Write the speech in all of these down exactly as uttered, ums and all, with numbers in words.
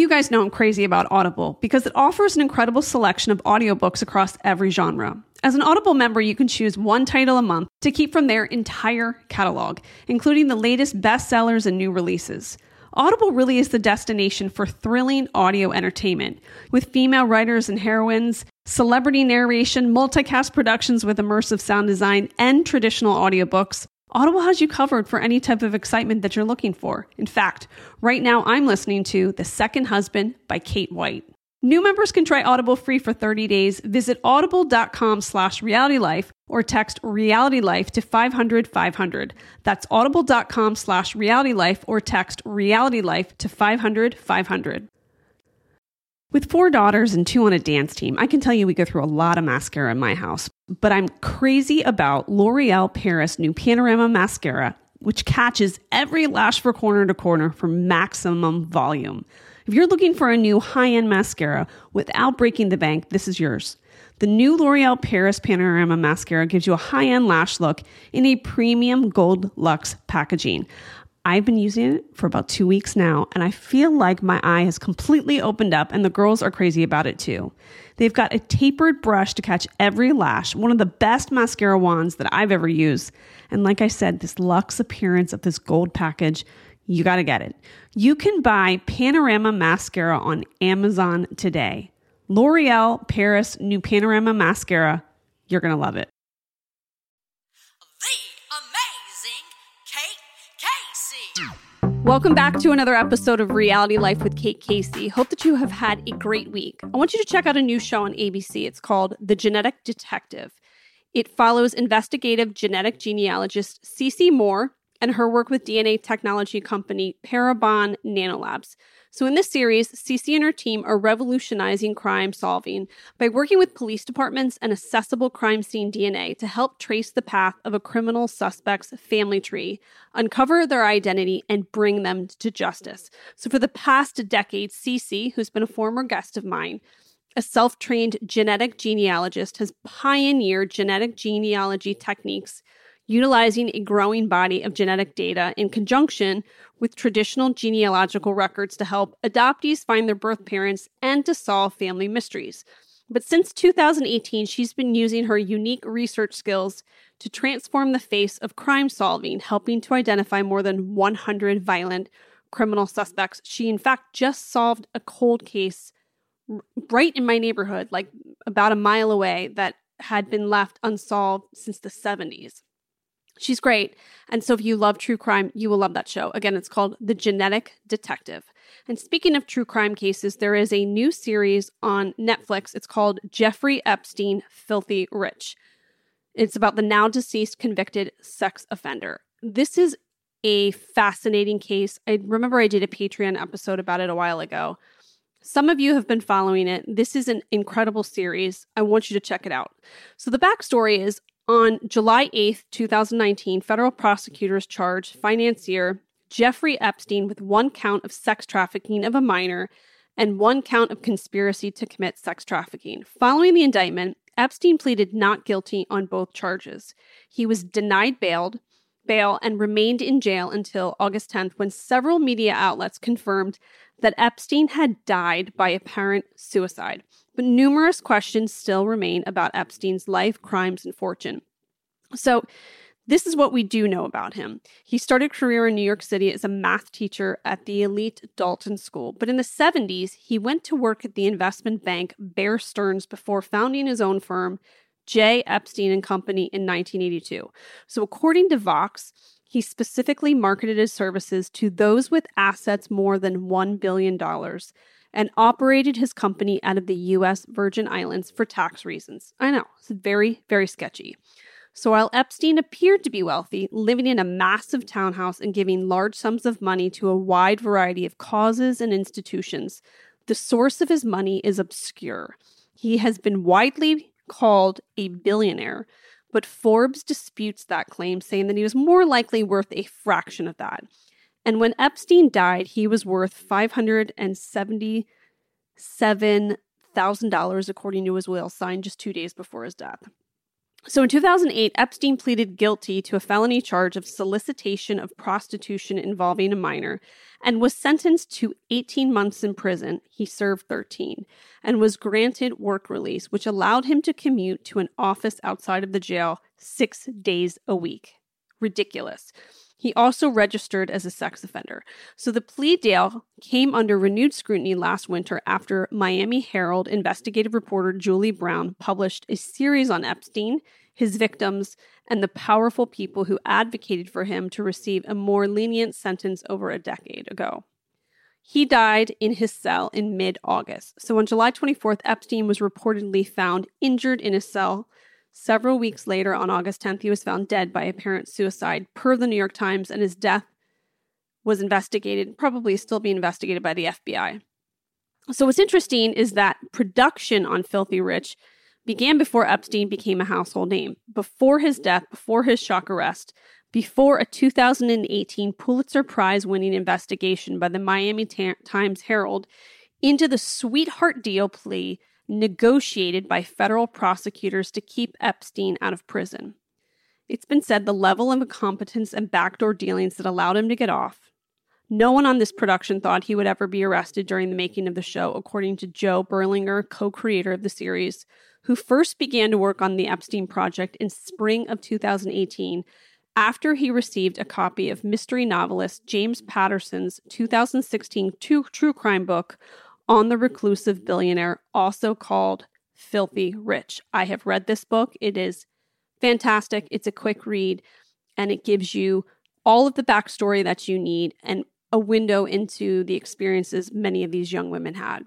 You guys know I'm crazy about Audible because it offers an incredible selection of audiobooks across every genre. As an Audible member, you can choose one title a month to keep from their entire catalog, including the latest bestsellers and new releases. Audible really is the destination for thrilling audio entertainment, with female writers and heroines, celebrity narration, multicast productions with immersive sound design, and traditional audiobooks. Audible has you covered for any type of excitement that you're looking for. In fact, right now I'm listening to The Second Husband by Kate White. New members can try Audible free for thirty days. Visit audible.com slash realitylife or text realitylife to five hundred five hundred. That's audible.com slash realitylife or text realitylife to five hundred five hundred. With four daughters and two on a dance team, I can tell you we go through a lot of mascara in my house. But I'm crazy about L'Oreal Paris new Panorama Mascara, which catches every lash from corner to corner for maximum volume. If you're looking for a new high-end mascara without breaking the bank, this is yours. The new L'Oreal Paris Panorama Mascara gives you a high-end lash look in a premium gold luxe packaging. I've been using it for about two weeks now, and I feel like my eye has completely opened up, and the girls are crazy about it too. They've got a tapered brush to catch every lash, one of the best mascara wands that I've ever used. And like I said, this luxe appearance of this gold package, you got to get it. You can buy Panorama Mascara on Amazon today. L'Oreal Paris new Panorama Mascara. You're going to love it. Welcome back to another episode of Reality Life with Kate Casey. Hope that you have had a great week. I want you to check out a new show on A B C. It's called The Genetic Detective. It follows investigative genetic genealogist Cece Moore and her work with D N A technology company Parabon Nanolabs. So in this series, Cece and her team are revolutionizing crime solving by working with police departments and accessible crime scene D N A to help trace the path of a criminal suspect's family tree, uncover their identity, and bring them to justice. So for the past decade, Cece, who's been a former guest of mine, a self-trained genetic genealogist, has pioneered genetic genealogy techniques utilizing a growing body of genetic data in conjunction with traditional genealogical records to help adoptees find their birth parents and to solve family mysteries. But since two thousand eighteen, she's been using her unique research skills to transform the face of crime solving, helping to identify more than one hundred violent criminal suspects. She, in fact, just solved a cold case right in my neighborhood, like about a mile away, that had been left unsolved since the seventies. She's great. And so if you love true crime, you will love that show. Again, it's called The Genetic Detective. And speaking of true crime cases, there is a new series on Netflix. It's called Jeffrey Epstein, Filthy Rich. It's about the now deceased convicted sex offender. This is a fascinating case. I remember I did a Patreon episode about it a while ago. Some of you have been following it. This is an incredible series. I want you to check it out. So the backstory is, on July eighth, twenty nineteen, federal prosecutors charged financier Jeffrey Epstein with one count of sex trafficking of a minor and one count of conspiracy to commit sex trafficking. Following the indictment, Epstein pleaded not guilty on both charges. He was denied bail, bail and remained in jail until August tenth, when several media outlets confirmed that Epstein had died by apparent suicide. But numerous questions still remain about Epstein's life, crimes, and fortune. So this is what we do know about him. He started a career in New York City as a math teacher at the elite Dalton School. But in the seventies, he went to work at the investment bank Bear Stearns before founding his own firm, J. Epstein and Company, in nineteen eighty-two. So according to Vox, he specifically marketed his services to those with assets more than one billion dollars. And operated his company out of the U S Virgin Islands for tax reasons. I know, it's very, very sketchy. So while Epstein appeared to be wealthy, living in a massive townhouse and giving large sums of money to a wide variety of causes and institutions, the source of his money is obscure. He has been widely called a billionaire, but Forbes disputes that claim, saying that he was more likely worth a fraction of that. And when Epstein died, he was worth five hundred seventy-seven thousand dollars, according to his will, signed just two days before his death. So in two thousand eight, Epstein pleaded guilty to a felony charge of solicitation of prostitution involving a minor and was sentenced to eighteen months in prison. He served thirteen and was granted work release, which allowed him to commute to an office outside of the jail six days a week. Ridiculous. He also registered as a sex offender. So the plea deal came under renewed scrutiny last winter after Miami Herald investigative reporter Julie Brown published a series on Epstein, his victims, and the powerful people who advocated for him to receive a more lenient sentence over a decade ago. He died in his cell in mid-August. So on July twenty-fourth, Epstein was reportedly found injured in his cell. Several weeks later, on August tenth, he was found dead by apparent suicide, per the New York Times, and his death was investigated, probably still being investigated by the F B I. So what's interesting is that production on Filthy Rich began before Epstein became a household name, before his death, before his shock arrest, before a two thousand eighteen Pulitzer Prize-winning investigation by the Miami Ta- Times Herald into the sweetheart deal plea negotiated by federal prosecutors to keep Epstein out of prison. It's been said the level of incompetence and backdoor dealings that allowed him to get off. No one on this production thought he would ever be arrested during the making of the show, according to Joe Berlinger, co-creator of the series, who first began to work on the Epstein project in spring of two thousand eighteen, after he received a copy of mystery novelist James Patterson's two thousand sixteen true, true crime book on the reclusive billionaire, also called Filthy Rich. I have read this book. It is fantastic. It's a quick read, and it gives you all of the backstory that you need and a window into the experiences many of these young women had.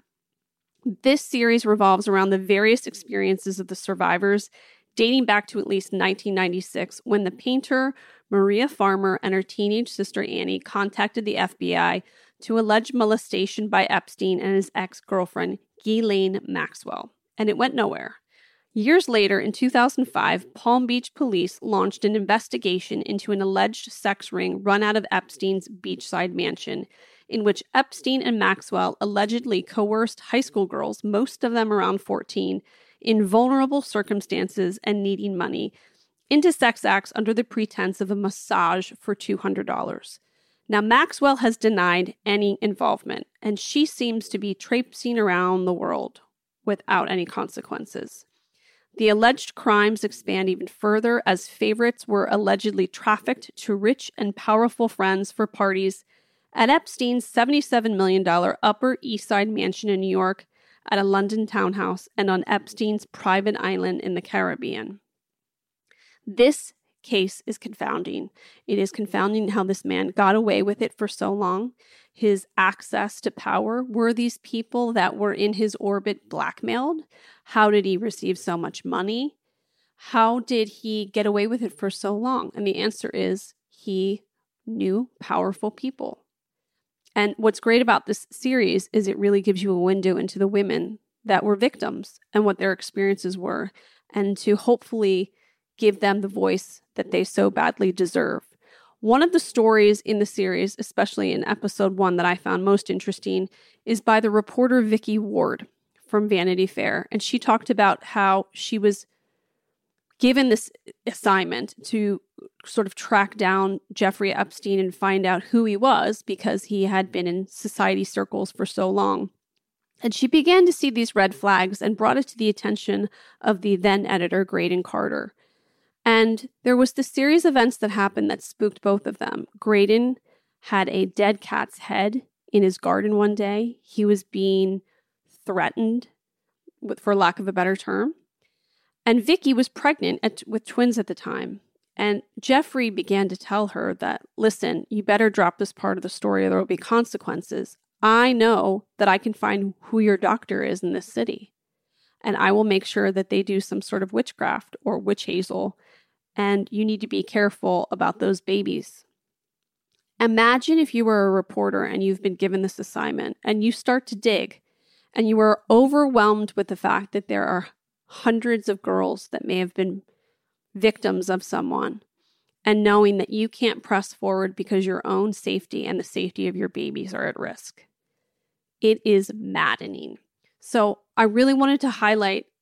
This series revolves around the various experiences of the survivors, dating back to at least nineteen ninety-six, when the painter Maria Farmer and her teenage sister Annie contacted the F B I to allege molestation by Epstein and his ex-girlfriend, Ghislaine Maxwell, and it went nowhere. Years later, in two thousand five, Palm Beach police launched an investigation into an alleged sex ring run out of Epstein's beachside mansion, in which Epstein and Maxwell allegedly coerced high school girls, most of them around fourteen, in vulnerable circumstances and needing money, into sex acts under the pretense of a massage for two hundred dollars. Now, Maxwell has denied any involvement, and she seems to be traipsing around the world without any consequences. The alleged crimes expand even further, as favorites were allegedly trafficked to rich and powerful friends for parties at Epstein's seventy-seven million dollars Upper East Side mansion in New York, at a London townhouse, and on Epstein's private island in the Caribbean. This case is confounding. It is confounding how this man got away with it for so long. His access to power. Were these people that were in his orbit blackmailed? How did he receive so much money? How did he get away with it for so long? And the answer is he knew powerful people. And what's great about this series is it really gives you a window into the women that were victims and what their experiences were, and to hopefully give them the voice that they so badly deserve. One of the stories in the series, especially in episode one that I found most interesting, is by the reporter Vicky Ward from Vanity Fair. And she talked about how she was given this assignment to sort of track down Jeffrey Epstein and find out who he was, because he had been in society circles for so long. And she began to see these red flags and brought it to the attention of the then editor, Graydon Carter. And there was this series of events that happened that spooked both of them. Graydon had a dead cat's head in his garden one day. He was being threatened, with, for lack of a better term. And Vicky was pregnant at, with twins at the time. And Jeffrey began to tell her that, listen, you better drop this part of the story or there will be consequences. I know that I can find who your doctor is in this city. And I will make sure that they do some sort of witchcraft or witch hazel. And you need to be careful about those babies. Imagine if you were a reporter and you've been given this assignment and you start to dig and you are overwhelmed with the fact that there are hundreds of girls that may have been victims of someone, and knowing that you can't press forward because your own safety and the safety of your babies are at risk. It is maddening. So I really wanted to highlight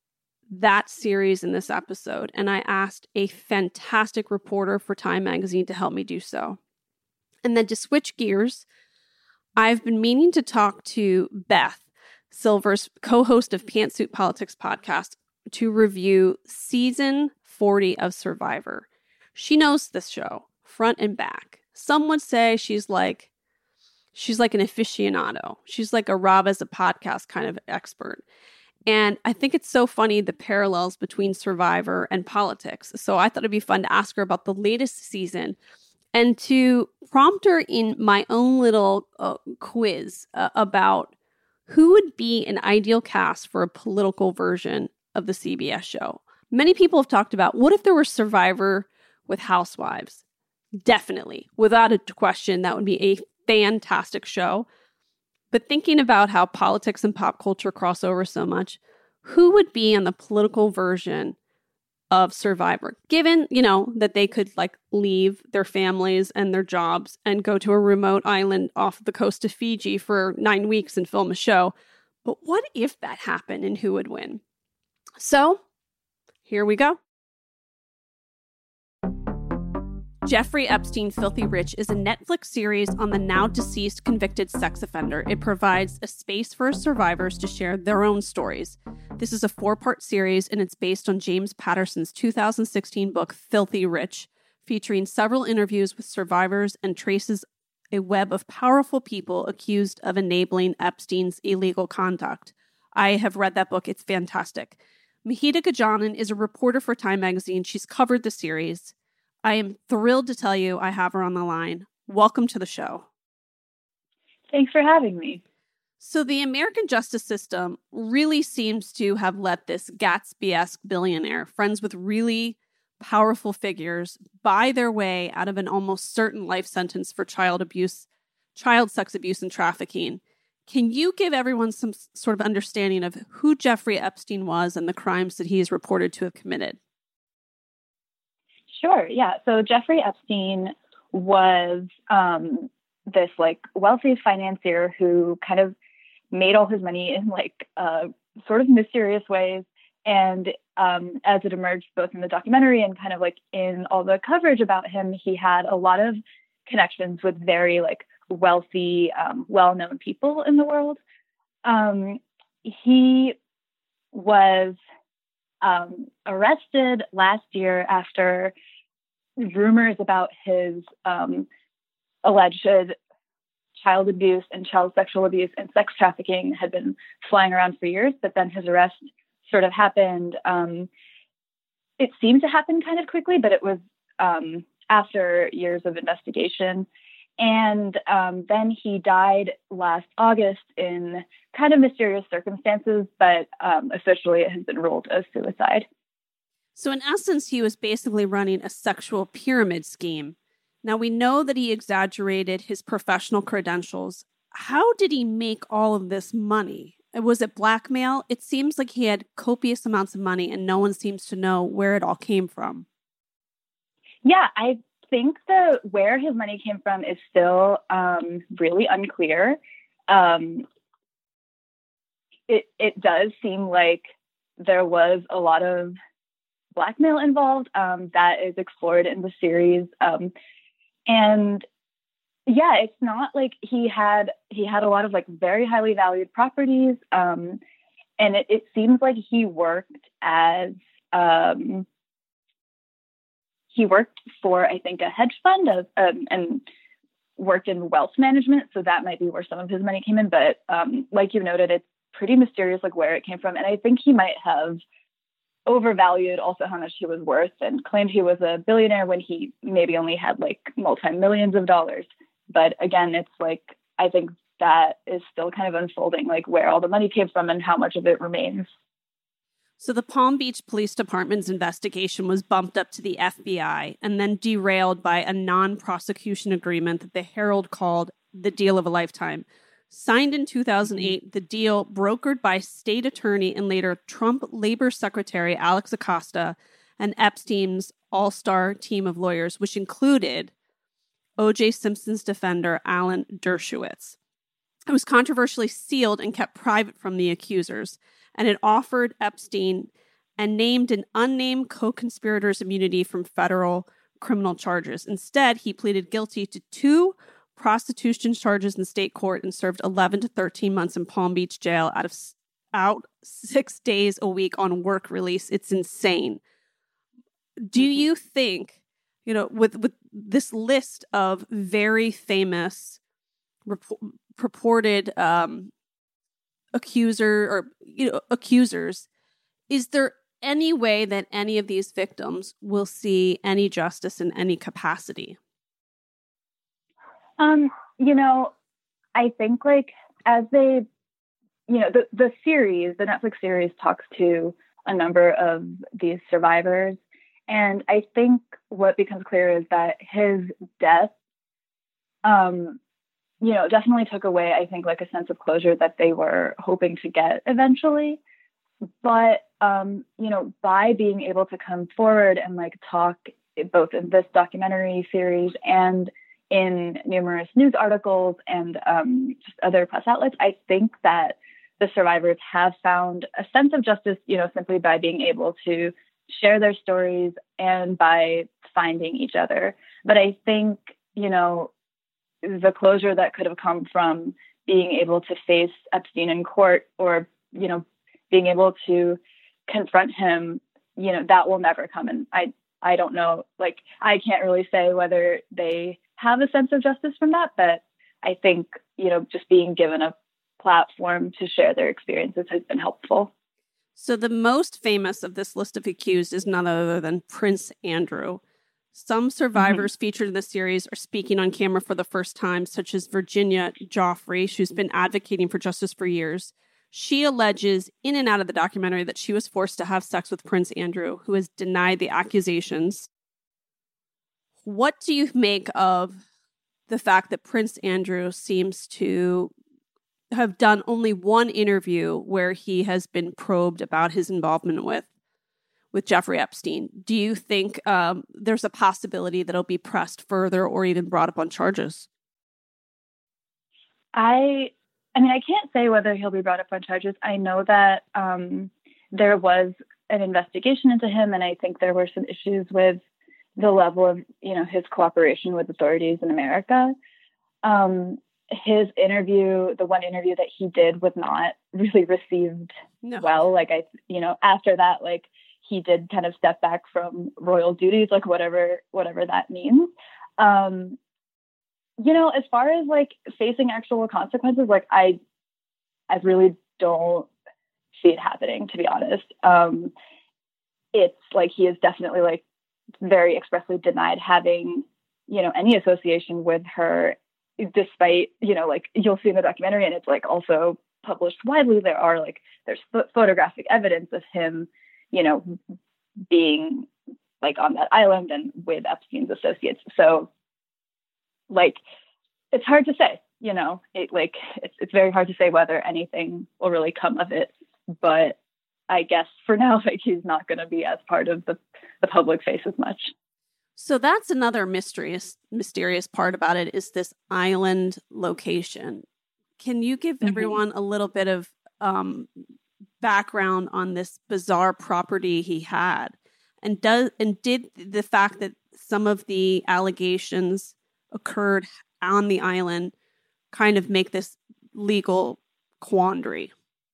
that series in this episode, and I asked a fantastic reporter for Time Magazine to help me do so. And then to switch gears, I've been meaning to talk to Beth Silvers, co-host of Pantsuit Politics podcast, to review season forty of Survivor. She knows this show front and back. Some would say she's like she's like an aficionado. She's like a Rob as a podcast kind of expert. And I think it's so funny, the parallels between Survivor and politics. So I thought it'd be fun to ask her about the latest season and to prompt her in my own little uh, quiz uh, about who would be an ideal cast for a political version of the C B S show. Many people have talked about, what if there were Survivor with housewives? Definitely, without a question, that would be a fantastic show. But thinking about how politics and pop culture cross over so much, who would be on the political version of Survivor? Given, you know, that they could like leave their families and their jobs and go to a remote island off the coast of Fiji for nine weeks and film a show. But what if that happened and who would win? So here we go. Jeffrey Epstein, Filthy Rich is a Netflix series on the now deceased convicted sex offender. It provides a space for survivors to share their own stories. This is a four-part series, and it's based on James Patterson's two thousand sixteen book, Filthy Rich, featuring several interviews with survivors and traces a web of powerful people accused of enabling Epstein's illegal conduct. I have read that book. It's fantastic. Mahita Gajanan is a reporter for Time Magazine. She's covered the series. I am thrilled to tell you I have her on the line. Welcome to the show. Thanks for having me. So the American justice system really seems to have let this Gatsby-esque billionaire, friends with really powerful figures, buy their way out of an almost certain life sentence for child abuse, child sex abuse and trafficking. Can you give everyone some sort of understanding of who Jeffrey Epstein was and the crimes that he is reported to have committed? Sure. Yeah. So Jeffrey Epstein was um, this like wealthy financier who kind of made all his money in like uh, sort of mysterious ways. And um, as it emerged both in the documentary and kind of like in all the coverage about him, he had a lot of connections with very like wealthy, um, well-known people in the world. Um, he was um, arrested last year after rumors about his um, alleged child abuse and child sexual abuse and sex trafficking had been flying around for years, but then his arrest sort of happened. Um, it seemed to happen kind of quickly, but it was um, after years of investigation. And um, then he died last August in kind of mysterious circumstances, but um, officially it has been ruled as suicide. So in essence, he was basically running a sexual pyramid scheme. Now, we know that he exaggerated his professional credentials. How did he make all of this money? Was it blackmail? It seems like he had copious amounts of money and no one seems to know where it all came from. Yeah, I think that where his money came from is still um, really unclear. Um, it it does seem like there was a lot of blackmail involved um, that is explored in the series, um, and yeah, it's not like he had he had a lot of like very highly valued properties, um, and it, it seems like he worked as um, he worked for I think a hedge fund of, um, and worked in wealth management, so that might be where some of his money came in. But um, like you noted, it's pretty mysterious like where it came from, and I think he might have overvalued also how much he was worth and claimed he was a billionaire when he maybe only had like multi-millions of dollars. But again, it's like, I think that is still kind of unfolding, like where all the money came from and how much of it remains. So the Palm Beach Police Department's investigation was bumped up to the F B I and then derailed by a non-prosecution agreement that the Herald called the deal of a lifetime. Signed in two thousand eight, the deal, brokered by state attorney and later Trump Labor Secretary Alex Acosta and Epstein's all-star team of lawyers, which included O J Simpson's defender, Alan Dershowitz. It was controversially sealed and kept private from the accusers, and it offered Epstein and named an unnamed co-conspirator's immunity from federal criminal charges. Instead, he pleaded guilty to two prostitution charges in state court and served eleven to thirteen months in Palm Beach jail out of out six days a week on work release. It's insane. Do you think, you know, with, with this list of very famous rep- purported um, accuser or you know accusers, is there any way that any of these victims will see any justice in any capacity? Um, you know, I think like as they, you know, the, the series, the Netflix series talks to a number of these survivors. And I think what becomes clear is that his death, um, you know, definitely took away, I think, like a sense of closure that they were hoping to get eventually. But, um, you know, by being able to come forward and like talk both in this documentary series and in numerous news articles and um, just other press outlets, I think that the survivors have found a sense of justice, you know, simply by being able to share their stories and by finding each other. But I think, you know, the closure that could have come from being able to face Epstein in court or, you know, being able to confront him, you know, that will never come. And I, I don't know, like, I can't really say whether they have a sense of justice from that, but I think, you know, just being given a platform to share their experiences has been helpful. So the most famous of this list of accused is none other than Prince Andrew. Some survivors mm-hmm. featured in the series are speaking on camera for the first time, such as Virginia Joffrey, who's been advocating for justice for years. She alleges in and out of the documentary that she was forced to have sex with Prince Andrew, who has denied the accusations. What do you make of the fact that Prince Andrew seems to have done only one interview where he has been probed about his involvement with with Jeffrey Epstein? Do you think um, there's a possibility that he'll be pressed further or even brought up on charges? I, I mean, I can't say whether he'll be brought up on charges. I know that um, there was an investigation into him, and I think there were some issues with the level of, you know, his cooperation with authorities in America. Um, his interview, the one interview that he did, was not really received no. well. Like, I, you know, after that, like, he did kind of step back from royal duties, like whatever, whatever that means. Um, you know, as far as like facing actual consequences, like I, I really don't see it happening, to be honest. Um, it's like, he is definitely like very expressly denied having, you know, any association with her, despite, you know, like you'll see in the documentary, and it's like also published widely. There are like, there's ph- photographic evidence of him, you know, being like on that island and with Epstein's associates. So like, it's hard to say, you know, it like, it's, it's very hard to say whether anything will really come of it, but I guess for now, like, he's not going to be as part of the, the public face as much. So that's another mysterious, mysterious part about it, is this island location. Can you give mm-hmm. everyone a little bit of um, background on this bizarre property he had? And does and did the fact that some of the allegations occurred on the island kind of make this legal quandary?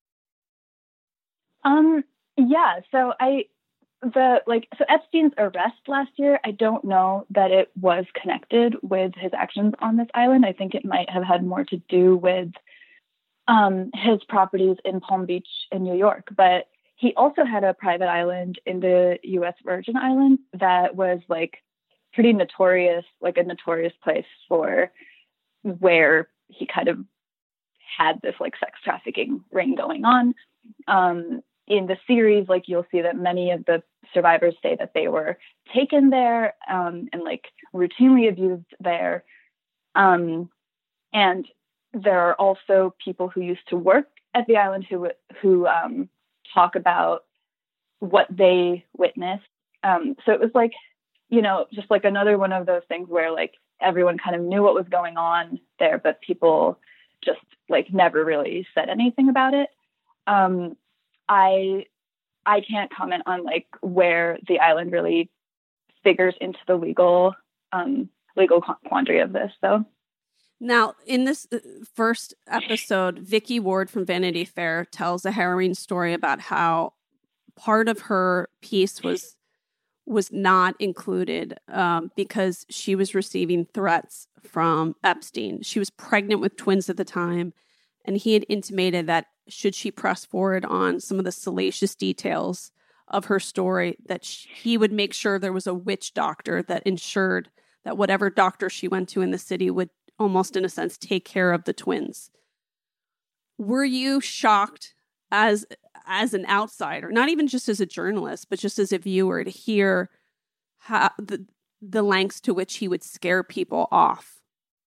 Um, yeah, so I, the, like, so Epstein's arrest last year, I don't know that it was connected with his actions on this island. I think it might have had more to do with um, his properties in Palm Beach in New York. But he also had a private island in the U S Virgin Islands that was like pretty notorious, like a notorious place for where he kind of had this like sex trafficking ring going on. Um, in the series, like, you'll see that many of the survivors say that they were taken there um, and like routinely abused there. Um, and there are also people who used to work at the island who who um, talk about what they witnessed. Um, so it was like, you know, just like another one of those things where like everyone kind of knew what was going on there, but people just like never really said anything about it. Um, I I can't comment on like where the island really figures into the legal um, legal quandary of this, though. Now, in this first episode, Vicky Ward from Vanity Fair tells a harrowing story about how part of her piece was was not included um, because she was receiving threats from Epstein. She was pregnant with twins at the time, and he had intimated that should she press forward on some of the salacious details of her story, that she, he would make sure there was a witch doctor that ensured that whatever doctor she went to in the city would almost, in a sense, take care of the twins. Were you shocked as as an outsider, not even just as a journalist, but just as a viewer, to hear how the the lengths to which he would scare people off?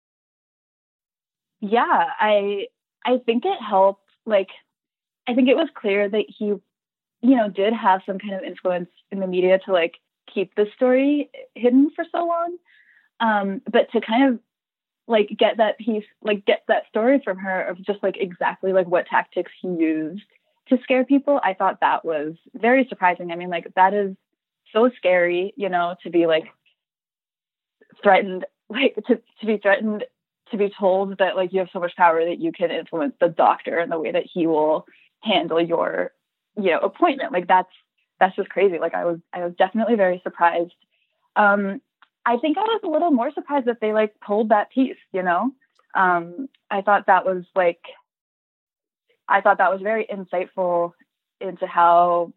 Yeah, I I think it helped. Like, I think it was clear that he, you know, did have some kind of influence in the media to like keep the story hidden for so long. Um, but to kind of like get that piece, like get that story from her of just like exactly like what tactics he used to scare people, I thought that was very surprising. I mean, like that is so scary, you know, to be like threatened, like to, to be threatened, to be told that like you have so much power that you can influence the doctor in the way that he will handle your, you know, appointment. Like that's, that's just crazy. Like I was, I was definitely very surprised. Um, I think I was a little more surprised that they like told that piece, you know? Um, I thought that was like, I thought that was very insightful into how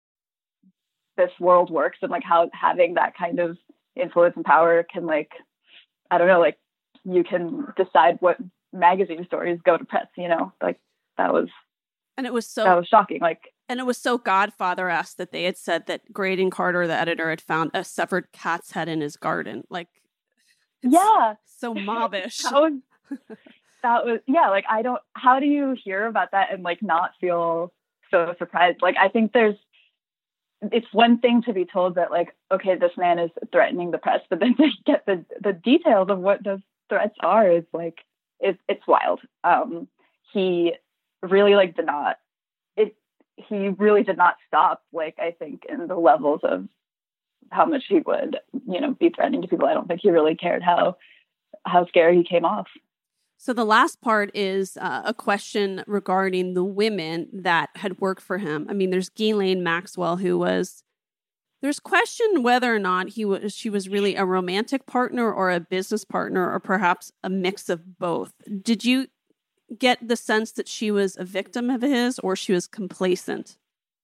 this world works and like how having that kind of influence and power can like, I don't know, like you can decide what magazine stories go to press, you know, like that was, and it was so, that was shocking. Like, and it was so Godfather-esque that they had said that Graydon Carter, the editor, had found a severed cat's head in his garden. Like, yeah, so mobbish. that was, that was, yeah. Like, I don't, how do you hear about that and like not feel so surprised? Like, I think there's, it's one thing to be told that like, okay, this man is threatening the press, but then to get the, the details of what those threats are is like, it's, it's wild. Um, he really like did not, it, he really did not stop. Like, I think in the levels of how much he would, you know, be threatening to people. I don't think he really cared how, how scary he came off. So the last part is uh, a question regarding the women that had worked for him. I mean, there's Ghislaine Maxwell, who was, there's question whether or not he was, she was really a romantic partner or a business partner, or perhaps a mix of both. Did you get the sense that she was a victim of his, or she was complacent?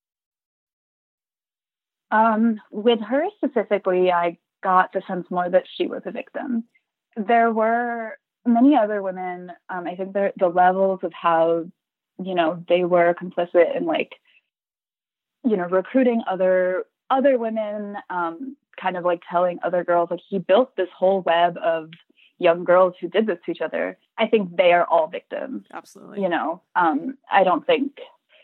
Um, with her specifically, I got the sense more that she was a victim. There were many other women. Um, I think the the levels of how, you know, they were complicit in like, you know, recruiting other other women, um, kind of like telling other girls, like he built this whole web of young girls who did this to each other. I think they are all victims. Absolutely. You know, um, I don't think,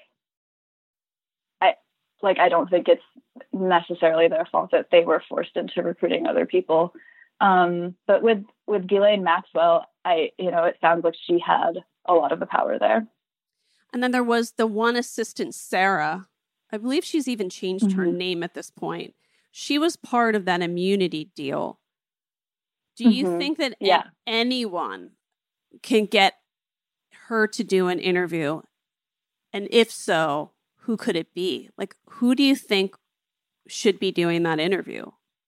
I like, I don't think it's necessarily their fault that they were forced into recruiting other people. Um, but with, with Ghislaine Maxwell, I, you know, it sounds like she had a lot of the power there. And then there was the one assistant, Sarah. I believe she's even changed mm-hmm. her name at this point. She was part of that immunity deal. Do you mm-hmm. think that yeah. a- anyone can get her to do an interview? And if so, who could it be? Like, who do you think should be doing that interview?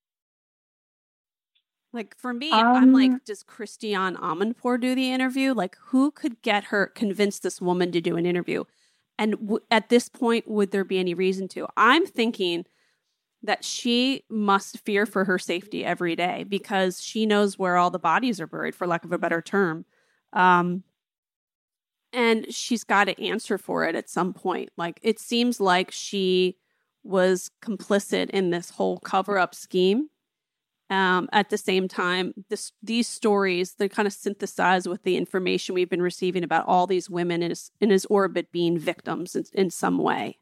Like, for me, um, I'm like, does Christiane Amanpour do the interview? Like, who could get her, convince this woman to do an interview? And w- at this point, would there be any reason to? I'm thinking that she must fear for her safety every day because she knows where all the bodies are buried, for lack of a better term. Um, and she's got to answer for it at some point. Like, it seems like she was complicit in this whole cover-up scheme. Um, at the same time, this, these stories, they're kind of synthesized with the information we've been receiving about all these women in his, in his orbit being victims in, in some way.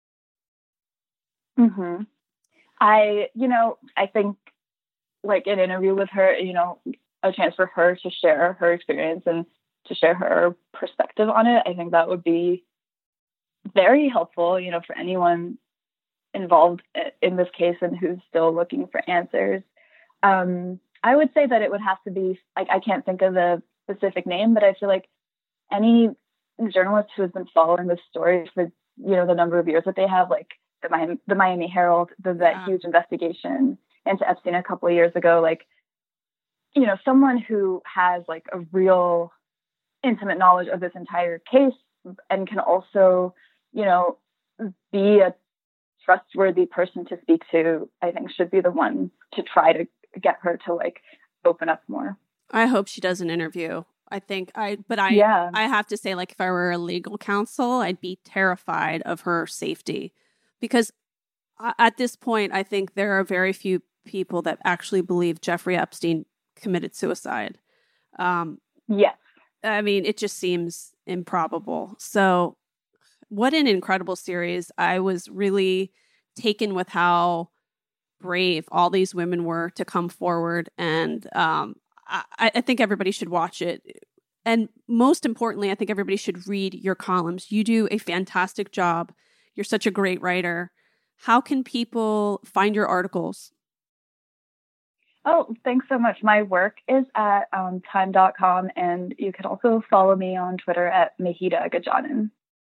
Mm-hmm. I, you know, I think like an interview with her, you know, a chance for her to share her experience and to share her perspective on it. I think that would be very helpful, you know, for anyone involved in this case and who's still looking for answers. Um, I would say that it would have to be, like, I can't think of a specific name, but I feel like any journalist who has been following this story for, you know, the number of years that they have, like the Miami, the Miami Herald did that yeah. huge investigation into Epstein a couple of years ago, like, you know, someone who has like a real intimate knowledge of this entire case and can also, you know, be a trustworthy person to speak to, I think should be the one to try to get her to like open up more. I hope she does an interview. I think I, but I, yeah. I have to say, like, if I were a legal counsel, I'd be terrified of her safety because at this point, I think there are very few people that actually believe Jeffrey Epstein committed suicide. Um, yes. I mean, it just seems improbable. So what an incredible series. I was really taken with how brave all these women were to come forward. And um, I, I think everybody should watch it. And most importantly, I think everybody should read your columns. You do a fantastic job. You're such a great writer. How can people find your articles? Oh, thanks so much. My work is at um, time dot com, and you can also follow me on Twitter at Mahida Gajanan.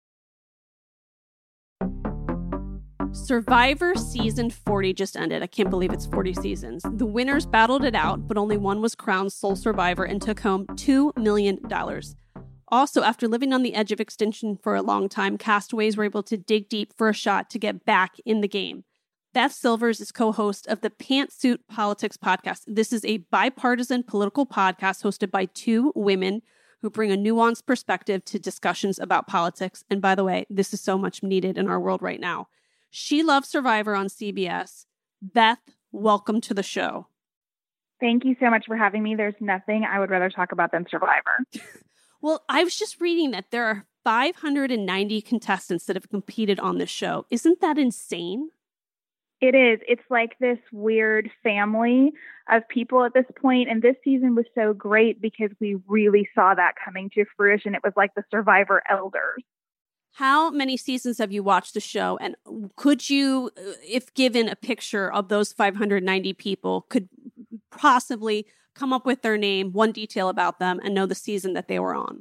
Survivor Season forty just ended. I can't believe it's forty seasons. The winners battled it out, but only one was crowned sole survivor and took home two million dollars. Also, after living on the edge of extinction for a long time, castaways were able to dig deep for a shot to get back in the game. Beth Silvers is co-host of the Pantsuit Politics podcast. This is a bipartisan political podcast hosted by two women who bring a nuanced perspective to discussions about politics. And by the way, this is so much needed in our world right now. She loves Survivor on C B S. Beth, welcome to the show. Thank you so much for having me. There's nothing I would rather talk about than Survivor. Well, I was just reading that there are five hundred ninety contestants that have competed on this show. Isn't that insane? It is. It's like this weird family of people at this point. And this season was so great because we really saw that coming to fruition. It was like the Survivor elders. How many seasons have you watched the show? And could you, if given a picture of those five hundred ninety people, could possibly come up with their name, one detail about them, and know the season that they were on?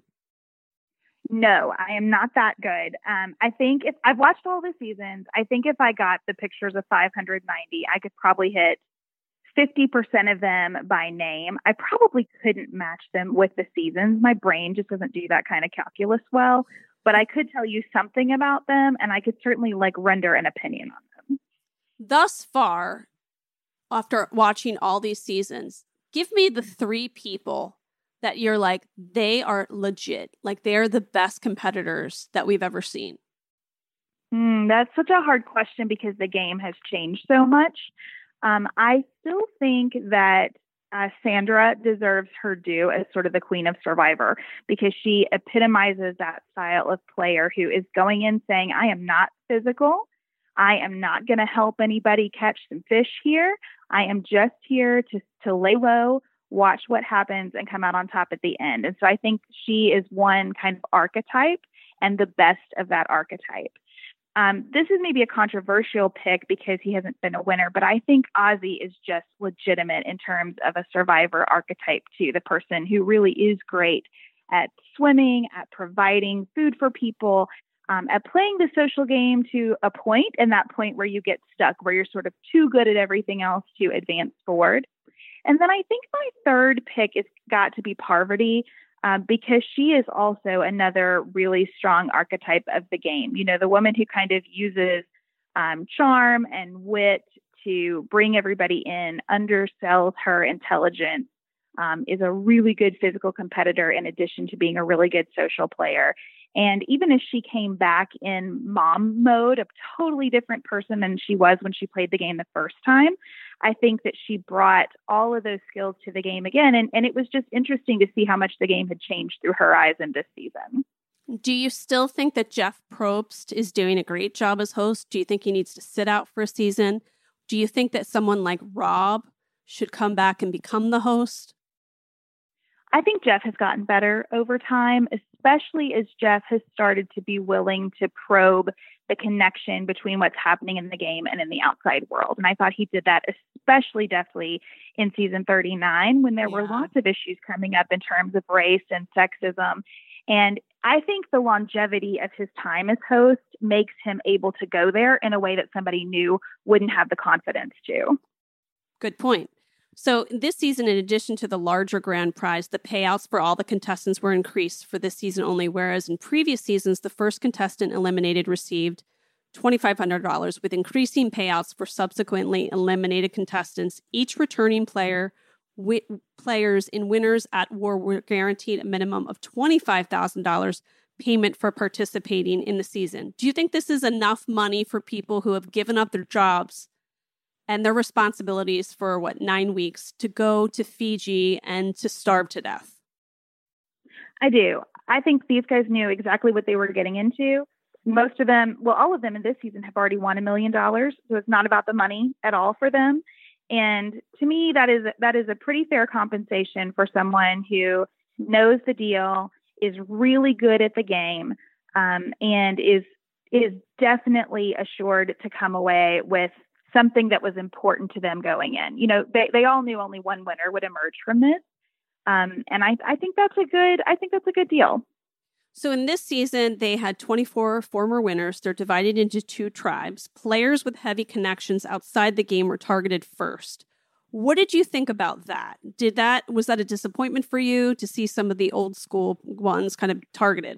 No, I am not that good. Um, I think if I've watched all the seasons, I think if I got the pictures of five hundred ninety, I could probably hit fifty percent of them by name. I probably couldn't match them with the seasons. My brain just doesn't do that kind of calculus well, but I could tell you something about them, and I could certainly like render an opinion on them. Thus far, after watching all these seasons, give me the three people that you're like, they are legit, like they're the best competitors that we've ever seen. Mm, that's such a hard question because the game has changed so much. Um, I still think that uh, Sandra deserves her due as sort of the queen of Survivor because she epitomizes that style of player who is going in saying, I am not physical. I am not going to help anybody catch some fish here. I am just here to, to lay low, watch what happens, and come out on top at the end. And so I think she is one kind of archetype and the best of that archetype. Um, this is maybe a controversial pick because he hasn't been a winner, but I think Ozzy is just legitimate in terms of a Survivor archetype too, the person who really is great at swimming, at providing food for people, um, at playing the social game to a point, and that point where you get stuck, where you're sort of too good at everything else to advance forward. And then I think my third pick has got to be Parvati, uh, because she is also another really strong archetype of the game. You know, the woman who kind of uses um, charm and wit to bring everybody in, undersells her intelligence, um, is a really good physical competitor in addition to being a really good social player. And even as she came back in mom mode, a totally different person than she was when she played the game the first time, I think that she brought all of those skills to the game again. And, and it was just interesting to see how much the game had changed through her eyes in this season. Do you still think that Jeff Probst is doing a great job as host? Do you think he needs to sit out for a season? Do you think that someone like Rob should come back and become the host? I think Jeff has gotten better over time, especially as Jeff has started to be willing to probe the connection between what's happening in the game and in the outside world. And I thought he did that especially deftly in season thirty-nine, when there yeah. were lots of issues coming up in terms of race and sexism. And I think the longevity of his time as host makes him able to go there in a way that somebody new wouldn't have the confidence to. Good point. So this season, in addition to the larger grand prize, the payouts for all the contestants were increased for this season only, whereas in previous seasons, the first contestant eliminated received two thousand five hundred dollars, with increasing payouts for subsequently eliminated contestants. Each returning player, wi- players in Winners at War were guaranteed a minimum of twenty-five thousand dollars payment for participating in the season. Do you think this is enough money for people who have given up their jobs and their responsibilities for, what, nine weeks to go to Fiji and to starve to death? I do. I think these guys knew exactly what they were getting into. Most of them, well, all of them in this season have already won a million dollars. So it's not about the money at all for them. And to me, that is, that is a pretty fair compensation for someone who knows the deal, is really good at the game, um, and is, is definitely assured to come away with something that was important to them going in. You know, they, they all knew only one winner would emerge from this. Um, and I, I think that's a good, I think that's a good deal. So in this season, they had twenty-four former winners. They're divided into two tribes. Players with heavy connections outside the game were targeted first. What did you think about that? Did that, was that a disappointment for you to see some of the old school ones kind of targeted?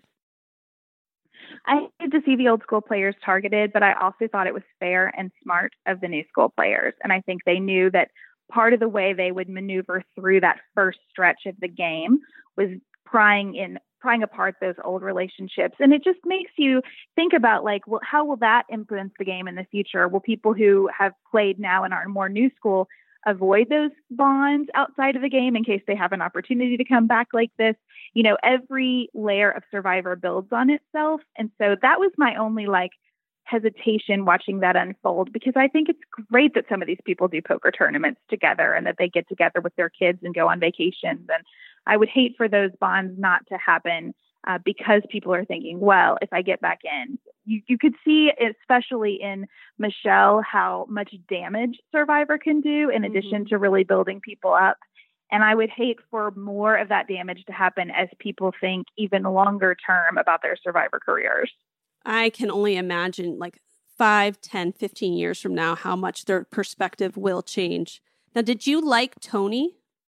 I had to see the old school players targeted, but I also thought it was fair and smart of the new school players. And I think they knew that part of the way they would maneuver through that first stretch of the game was prying in, prying apart those old relationships. And it just makes you think about, like, well, how will that influence the game in the future? Will people who have played now and are more new school avoid those bonds outside of the game in case they have an opportunity to come back like this? You know, every layer of Survivor builds on itself. And so that was my only like hesitation watching that unfold, because I think it's great that some of these people do poker tournaments together and that they get together with their kids and go on vacations. And I would hate for those bonds not to happen uh, because people are thinking, well, if I get back in, you, you could see, especially in Michelle, how much damage Survivor can do in addition mm-hmm. to really building people up. And I would hate for more of that damage to happen as people think even longer term about their Survivor careers. I can only imagine like five, ten, fifteen years from now, how much their perspective will change. Now, did you like Tony?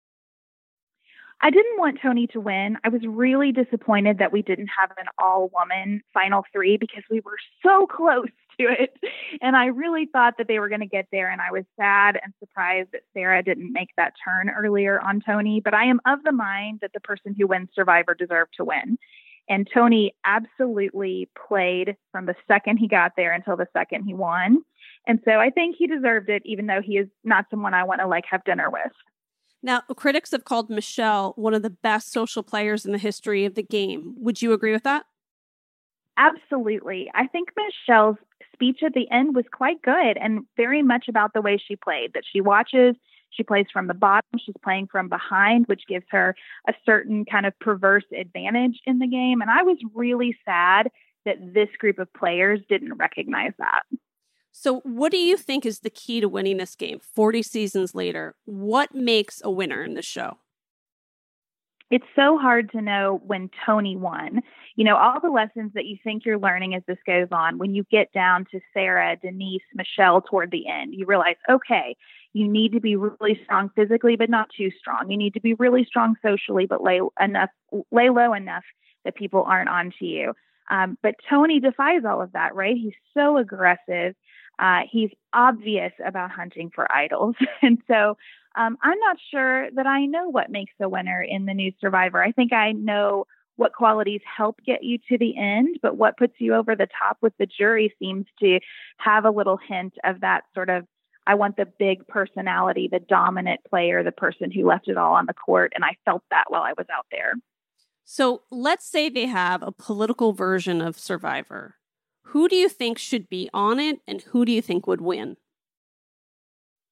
I didn't want Tony to win. I was really disappointed that we didn't have an all-woman final three because we were so close to it. And I really thought that they were going to get there. And I was sad and surprised that Sarah didn't make that turn earlier on Tony. But I am of the mind that the person who wins Survivor deserved to win. And Tony absolutely played from the second he got there until the second he won. And so I think he deserved it, even though he is not someone I want to like have dinner with. Now, critics have called Michelle one of the best social players in the history of the game. Would you agree with that? Absolutely. I think Michelle's speech at the end was quite good and very much about the way she played, that she watches, she plays from the bottom, she's playing from behind, which gives her a certain kind of perverse advantage in the game. And I was really sad that this group of players didn't recognize that. So what do you think is the key to winning this game forty seasons later? What makes a winner in this show? It's so hard to know when Tony won. You know, all the lessons that you think you're learning as this goes on, when you get down to Sarah, Denise, Michelle toward the end, you realize, okay, you need to be really strong physically, but not too strong. You need to be really strong socially, but lay enough, lay low enough that people aren't onto you. Um, but Tony defies all of that, right? He's so aggressive. Uh, he's obvious about hunting for idols. And so um, I'm not sure that I know what makes a winner in the new Survivor. I think I know what qualities help get you to the end, but what puts you over the top with the jury seems to have a little hint of that sort of, I want the big personality, the dominant player, the person who left it all on the court. And I felt that while I was out there. So let's say they have a political version of Survivor. Who do you think should be on it, and who do you think would win?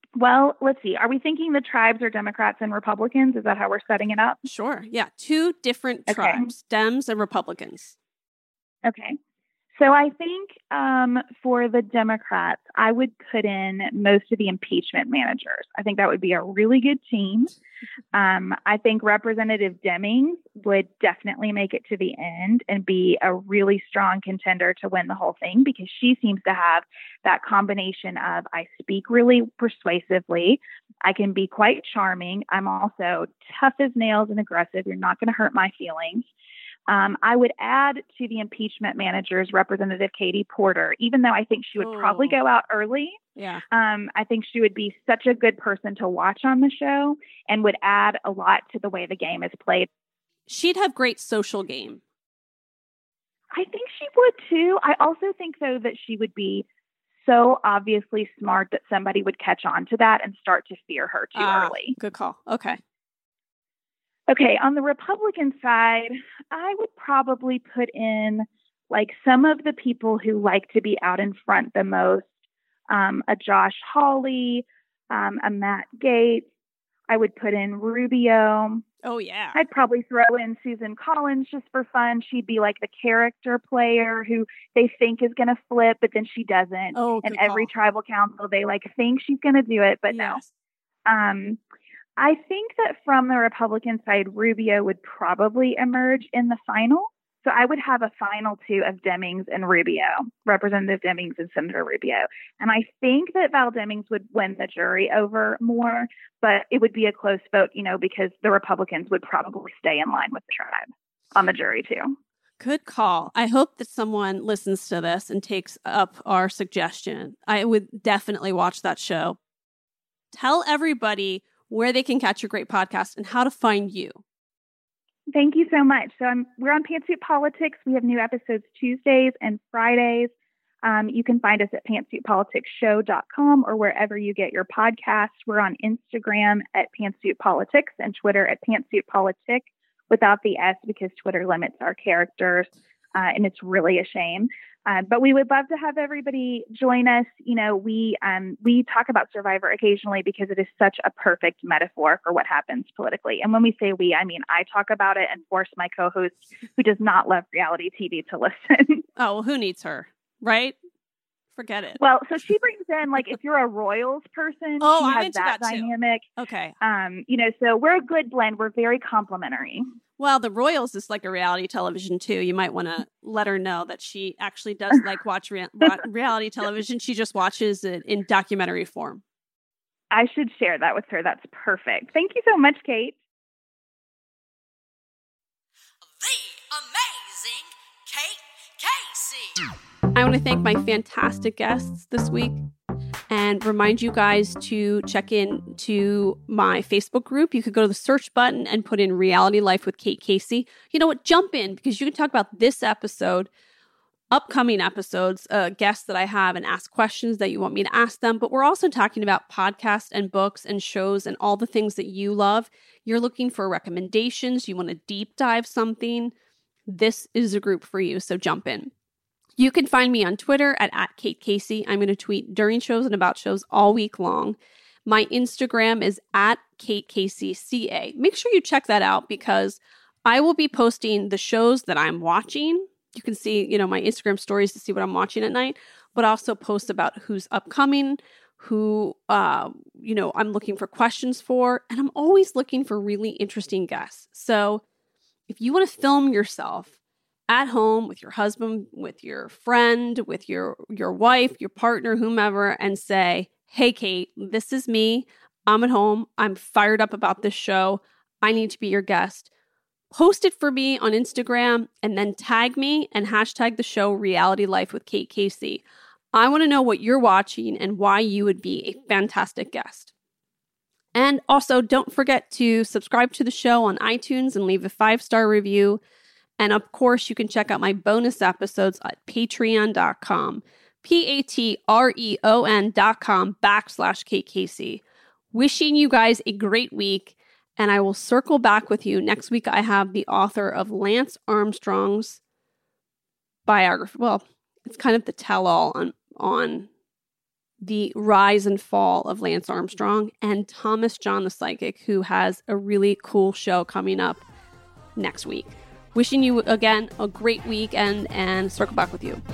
Well, let's see. Are we thinking the tribes are Democrats and Republicans? Is that how we're setting it up? Sure. Yeah. Two different Okay. tribes, Dems and Republicans. Okay. So I think um, for the Democrats, I would put in most of the impeachment managers. I think that would be a really good team. Um, I think Representative Demings would definitely make it to the end and be a really strong contender to win the whole thing, because she seems to have that combination of I speak really persuasively, I can be quite charming, I'm also tough as nails and aggressive, you're not going to hurt my feelings. Um, I would add to the impeachment managers Representative Katie Porter, even though I think she would oh. probably go out early. Yeah. Um, I think she would be such a good person to watch on the show and would add a lot to the way the game is played. She'd have great social game. I think she would too. I also think, though, that she would be so obviously smart that somebody would catch on to that and start to fear her too uh, early. Good call. Okay. Okay, on the Republican side, I would probably put in like some of the people who like to be out in front the most, um, a Josh Hawley, um, a Matt Gaetz. I would put in Rubio. Oh, yeah. I'd probably throw in Susan Collins just for fun. She'd be like the character player who they think is going to flip, but then she doesn't. Oh, and good every call. tribal council, they like think she's going to do it, but yes. no. Um, I think that from the Republican side, Rubio would probably emerge in the final. So I would have a final two of Demings and Rubio, Representative Demings and Senator Rubio. And I think that Val Demings would win the jury over Moore, but it would be a close vote, you know, because the Republicans would probably stay in line with the tribe on the jury too. Good call. I hope that someone listens to this and takes up our suggestion. I would definitely watch that show. Tell everybody where they can catch your great podcast and how to find you. Thank you so much. So I'm, we're on Pantsuit Politics. We have new episodes Tuesdays and Fridays. Um, you can find us at pantsuit politics show dot com or wherever you get your podcasts. We're on Instagram at Pantsuit Politics and Twitter at Pantsuit Politic without the S, because Twitter limits our characters, uh, and it's really a shame. Uh, but we would love to have everybody join us. You know, we um, we talk about Survivor occasionally because it is such a perfect metaphor for what happens politically. And when we say we, I mean I talk about it and force my co-host, who does not love reality T V, to listen. Oh, well, who needs her, right? Forget it. Well, so she brings in, like, if you're a Royals person, oh, she I'm has into that, that dynamic. Too. Okay. Um, you know, so we're a good blend. We're very complimentary. Well, the Royals is like a reality television too. You might want to let her know that she actually does like watch rea- reality television. She just watches it in documentary form. I should share that with her. That's perfect. Thank you so much, Kate. The amazing Kate Casey. I want to thank my fantastic guests this week and remind you guys to check in to my Facebook group. You could go to the search button and put in Reality Life with Kate Casey. You know what? Jump in, because you can talk about this episode, upcoming episodes, uh, guests that I have, and ask questions that you want me to ask them. But we're also talking about podcasts and books and shows and all the things that you love. You're looking for recommendations. You want to deep dive something. This is a group for you. So jump in. You can find me on Twitter at, at Kate Casey. I'm going to tweet during shows and about shows all week long. My Instagram is at Kate Casey C A. Make sure you check that out, because I will be posting the shows that I'm watching. You can see, you know, my Instagram stories to see what I'm watching at night, but also post about who's upcoming, who, uh, you know, I'm looking for questions for. And I'm always looking for really interesting guests. So if you want to film yourself at home with your husband, with your friend, with your, your wife, your partner, whomever, and say, hey, Kate, this is me. I'm at home. I'm fired up about this show. I need to be your guest. Post it for me on Instagram and then tag me and hashtag the show Reality Life with Kate Casey. I want to know what you're watching and why you would be a fantastic guest. And also, don't forget to subscribe to the show on iTunes and leave a five-star review. And of course, you can check out my bonus episodes at patreon dot com, P-A-T-R-E-O-N dot com backslash Kate Casey. Wishing you guys a great week, and I will circle back with you. Next week, I have the author of Lance Armstrong's biography. Well, it's kind of the tell-all on, on the rise and fall of Lance Armstrong, and Thomas John the Psychic, who has a really cool show coming up next week. Wishing you, again, a great weekend, and circle back with you.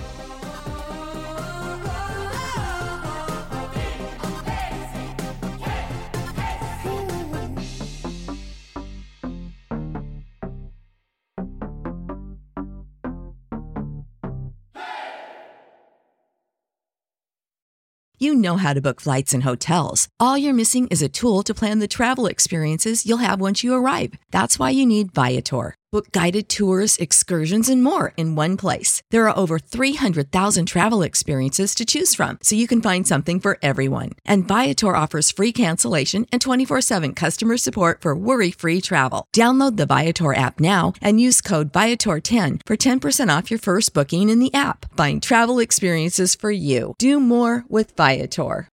You know how to book flights and hotels. All you're missing is a tool to plan the travel experiences you'll have once you arrive. That's why you need Viator. Book guided tours, excursions, and more in one place. There are over three hundred thousand travel experiences to choose from, so you can find something for everyone. And Viator offers free cancellation and twenty-four seven customer support for worry-free travel. Download the Viator app now and use code Viator ten for ten percent off your first booking in the app. Find travel experiences for you. Do more with Viator.